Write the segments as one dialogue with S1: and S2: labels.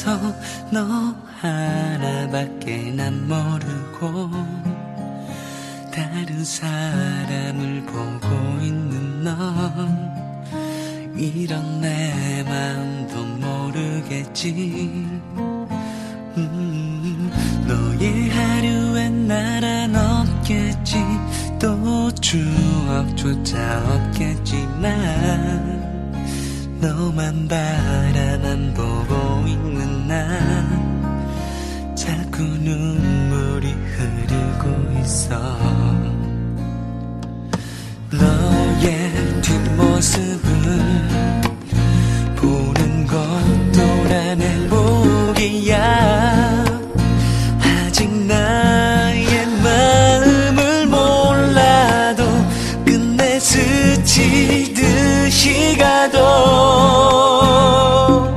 S1: 있어. 너 하나밖에 난 모르고 다른 사람을 보고 있는 넌 이런 내 마음도 모르겠지. 너의 하루엔 나란 없겠지. 또 추억조차 없겠지만 너만 바라만 보고 있는 나 자꾸 눈물이 흐르고 있어. 너의 뒷모습을 보는 것도 난 행복이야. 아직 나의 마음을 몰라도 끝내 스치듯이 가도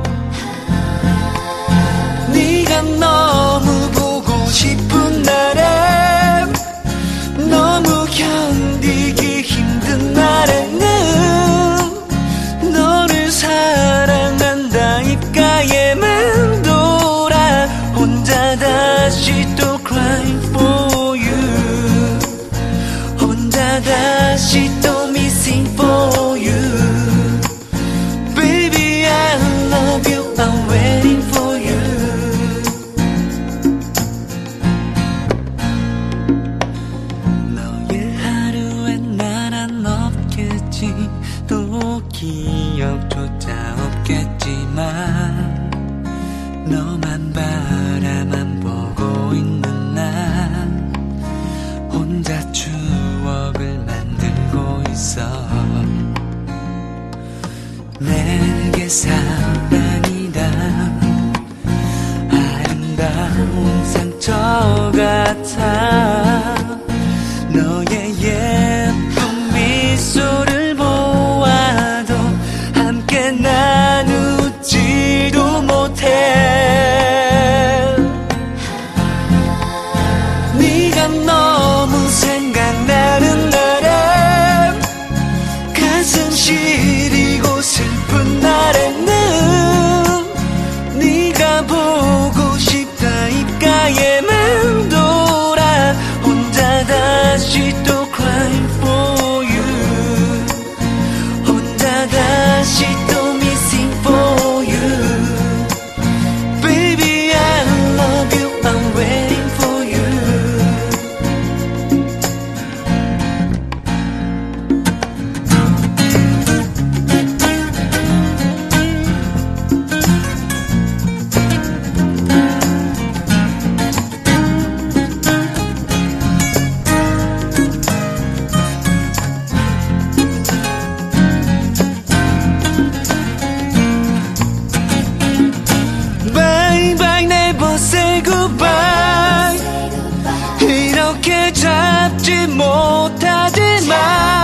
S1: 네가 너무 보고 싶은 날에 너무 견디기 힘든 날에는 너를 사랑한다 입가에 맴돌아 혼자 다시 또 crying for you. 혼자 다시 또 missing for you. Baby I love you, I'm waiting for you. 너의 하루엔 나란 없겠지. 또 기억조차 없겠지만 너만 바라만 보고 있는 나 혼자 추억을 만들고 있어. 내게 사랑이다 아름다운 상처 같아. 너의 예쁜 미소를 보아도 함께 나누지도 못해. 네가 너무 생각나는 날에 가슴 시리고 슬픈 날에는 네가 보고 싶다 입가에 맴돌아 혼자 다시 또 crying for you. 혼자 다시 또 missing for you. Baby I love you, I'm waiting for you. Bye bye never say goodbye. 이렇게 잡지 못하지만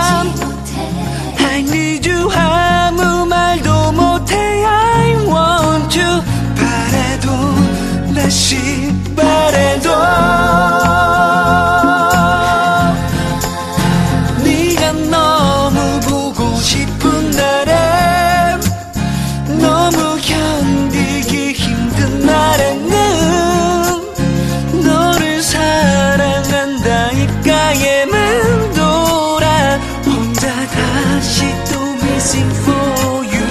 S1: I need you 아무 말도 못해. I want you 바래도 다시 바래도 네가 너무 보고 싶은 날에 너무 견디기 힘든 날에는 너를 사랑한다 입가에 맴돌아 혼자 다시 또 missing for you.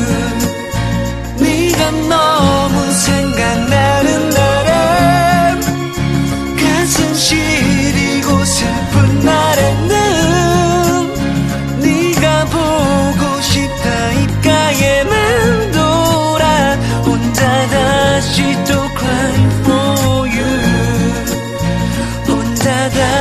S1: 네가 너무 생각나는 날에 가슴 시리고 슬픈 날에는 네가 보고 싶다 입가에 맴돌아 혼자 다시 또 crying for you. 혼자 다시